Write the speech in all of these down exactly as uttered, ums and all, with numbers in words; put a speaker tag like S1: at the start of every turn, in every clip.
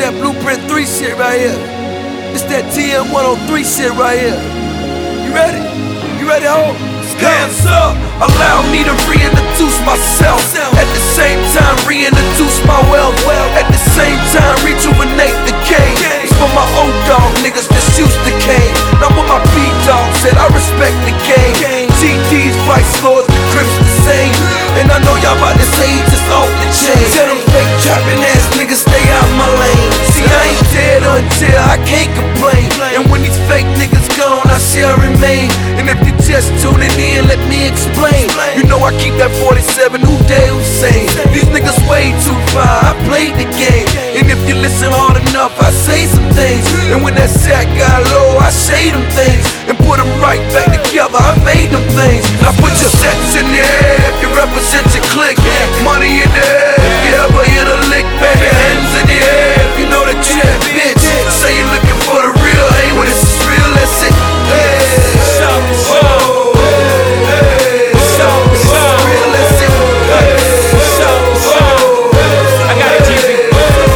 S1: that Blueprint three shit right here. It's that T M one oh three shit right here. You ready? You ready, ho? Hands up, allow me to reintroduce myself. At the same time, reintroduce my wealth. At the same time, rejuvenate the game. It's for my old dog niggas that's used to cane. Not what my B-dog said, I respect the game. G Ds, Vice Lords, the Crips the same. And I know y'all about to say he just off the chain. Tell them fake trapping ass niggas stay out my lane. See, I ain't dead until I can't complain. And when these fake niggas gone, I shall remain. And if you just tuning in, let me explain. You know I keep that forty-seven, who dare Hussein. These niggas way too far, I played the game. And if you listen hard enough, I say some things. And when that sack got low, I say them things. And put them right back together, I made them things. Now put your sets in the air if you represent your clique. Money in the air if you ever hit a lick, baby. Hands in the air if you know that you that bitch. Say you're looking for the real, hey, when it's real, that's it. Hey, oh, hey, so, so, real, that's it.
S2: So, so, I got it, Jeezy.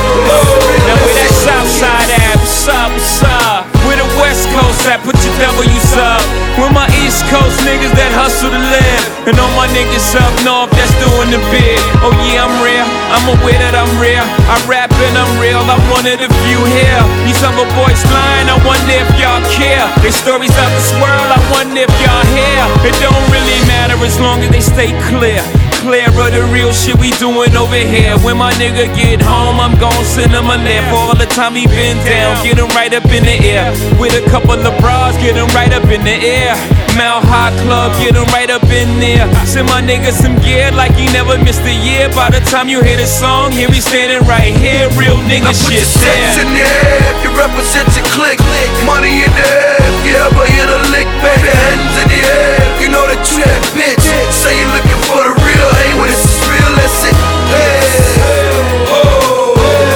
S2: Now where that south side at? What's up, what's up? Where the west coast at? Put your W's up. With my east coast niggas that hustle to live. And all my niggas up north that's doing the big. Oh yeah, I'm real, I'm aware that I'm real. I rap and I'm real, I'm one of the few here. These other boys lying, I wonder if y'all care. They stories out this world, I wonder if y'all hear. It don't really matter as long as they stay clear. Clear of the real shit we doing over here. When my nigga get home, I'm gon' send him a laugh. For all the time he been down, get him right up in the air. With a couple of bras, get him right up in the air. Mount High Club, get him right up in there. Send my nigga some gear like he never missed a year. By the time you hear the song, here he standing right here. Real nigga
S1: now
S2: shit
S1: there. In the air if you represent your clique. Money in the air if you ever hit a lick, baby. Hands in the air if you know that you that bitch. Say you're looking for the real, hey, when it's real, that's it. Hey, oh,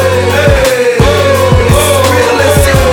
S1: hey, oh, it's real, that's it.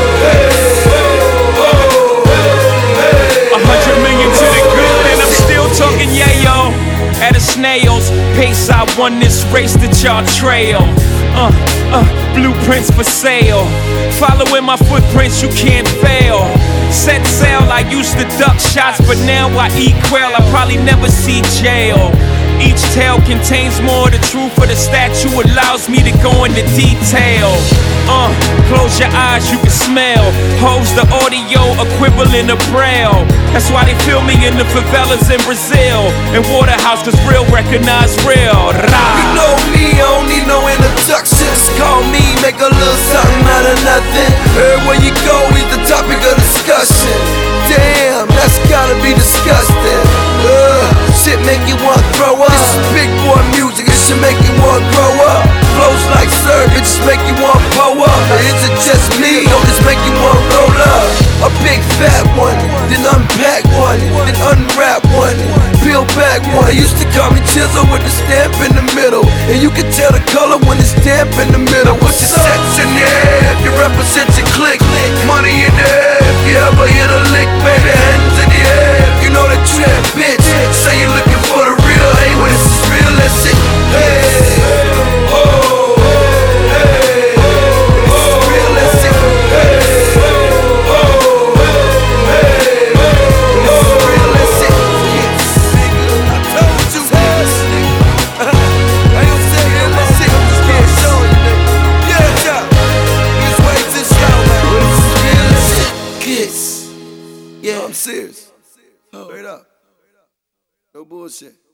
S1: Hey, oh, hey,
S2: A hundred million to the good, and I'm still talking yayo. At a snail's pace, I won this race that y'all trail. Uh, uh, blueprints for sale. Following my footprints, you can't fail. Set sail, I used to duck shots, but now I eat quail. I probably never see jail. Each tale contains more of the truth, for the statue allows me to go into detail. Uh, close your eyes, you can smell. Hoes the audio equivalent of braille. That's why they feel me in the favelas in Brazil. And Waterhouse, cause real recognize real. Rah.
S1: You know me, I don't need no introductions. Call me, make a little something out of nothing. Everywhere you go, he's the topic of discussion. Damn, that's gotta be disgusting. Ugh, shit make you wanna throw up. This is big boy music, it should make you wanna grow up. Flows like surf, it just make you wanna pull up. Or is it just me, or just make you wanna roll up? A big fat one, then unpack one, then unwrap one, peel back one. They used to call me Chisel with the stamp in the middle, and you can tell the color when it's damp in the middle. What's your sets in there if you represent your clique? Money in there if you ever hit a lick, baby. Hands in the air if you know that you that bitch. Say you're looking for the real, hey, when it's real, that's it. Hey, oh, hey, oh, it's real, that's it. Hey, oh, hey, it's real, that's it. I told you, nigga. I ain't say it, let's see. I'm just getting shown you, nigga. Yeah, yeah. These ways to show, man. When it's real, that's it. Kiss. Yeah, I'm serious. Straight up. No bullshit.